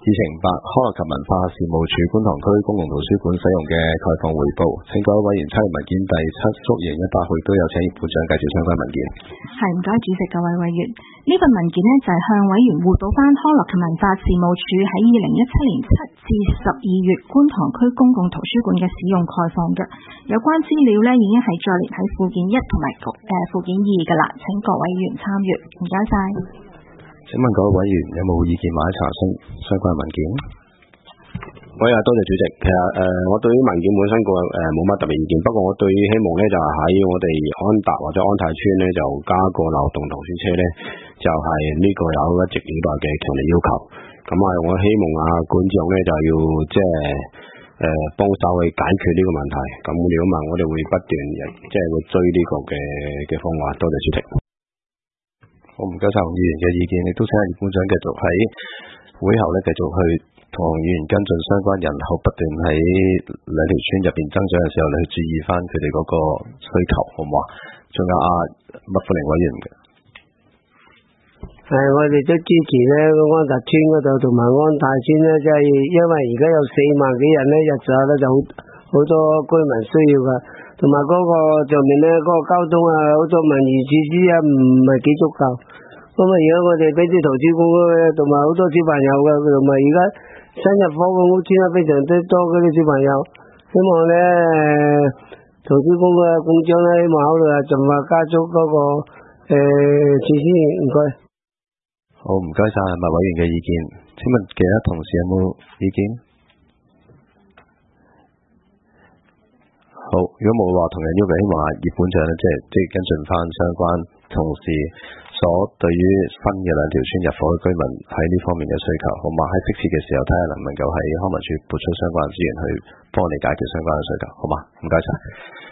2008康樂及文化事務署觀塘區公共圖書館使用嘅概況彙報，請各位委員參閱文件第7/2018號，都有請葉館長介紹相關文件。 係，唔該主席，各位委員，呢份文件呢就係向委員匯報翻康樂及文化事務署喺2017年7至12月觀塘區公共圖書館嘅使用概況嘅。有關資料呢已經係載列喺附件1同埋附件2噶啦，請各位委員參閱，唔該晒。 請問各位委員有冇意見或者查詢相關文件？ 多謝主席。其實我對於文件本身冇乜特別意見，不過我對於希望呢就係喺我哋安達或者安泰邨呢就加個流動圖書車呢，就係呢個有一直以來嘅強烈要求。咁我希望館長呢就要即係幫手去解決呢個問題。咁如果問我哋會不斷即係會追呢個嘅方案。多謝主席。 好，唔該晒洪議員嘅意見，亦都請葉館長繼續喺會後咧繼續去同洪議員跟進相關人口不斷喺兩條村入邊增長嘅時候，你去注意翻佢哋嗰個需求，好唔好啊？仲有麥富玲委員嘅。 我哋都支持咧安達邨嗰度同埋安泰邨咧，即係因為而家有4萬幾人咧入咗咧，就好多居民需要噶。同埋嗰個上面咧，嗰個交通好多文娛設施唔係幾足夠。咁而家我哋俾啲圖書館同埋好多小朋友嘅，同埋而家新入伙嘅屋邨非常之多嗰啲小朋友。希望咧圖書館嘅館長咧，希望考慮盡快加速嗰個設施。唔該。 好，唔該晒麥委員嘅意見。請問其他同事有冇意見？好，如果冇話同樣要求，希望葉館長咧，即係跟進翻相關同事所對於新嘅兩條村入伙嘅居民喺呢方面嘅需求，好嘛？喺適切嘅時候睇下能唔能夠喺康文署撥出相關資源去幫你解決相關嘅需求，好嘛？唔該晒。